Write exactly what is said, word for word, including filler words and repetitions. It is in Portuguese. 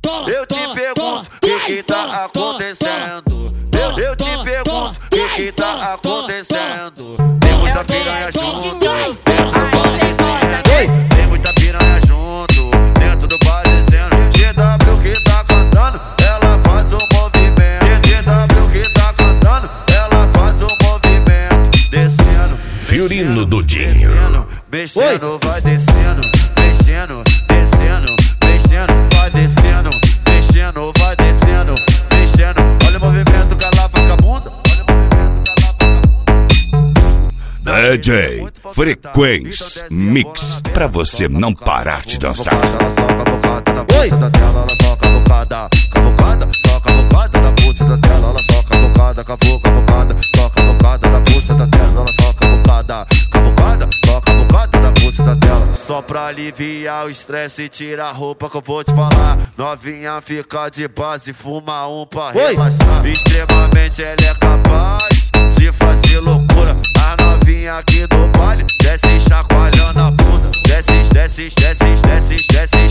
eu te pergunto, o que que tá acontecendo? Eu, eu te pergunto, o que que tá acontecendo? Tem muita piranha junto, dentro do baile dizendo. Tem muita piranha junto, dentro do baile dizendo. G W que tá cantando, ela faz um movimento. G W que tá cantando, ela faz um movimento. Descendo, Fiorino Dudinho. mexendo, vai descendo, mexendo, descendo, mexendo, vai descendo, mexendo, vai descendo, mexendo. Olha o movimento que ela faz com a bunda. Olha o movimento que ela faz com a bunda. D J Frequência Mix, pra você não parar de dançar. Ela soca a bocada na buceta dela, ela soca a bocada, cavucada, soca a bocada na buceta dela, ela soca a bocada, cavuca a bocada, soca a bocada na buceta dela, ela soca a bocada, cavucada, soca a bocada na buceta dela. Só pra aliviar o estresse, tira a roupa que eu vou te falar. Novinha fica de base, fuma um pra relaxar. Extremamente ela é capaz de fazer loucura. A novinha aqui do baile desce chacoalhando a bunda. Desce, desce, desce, desce, desce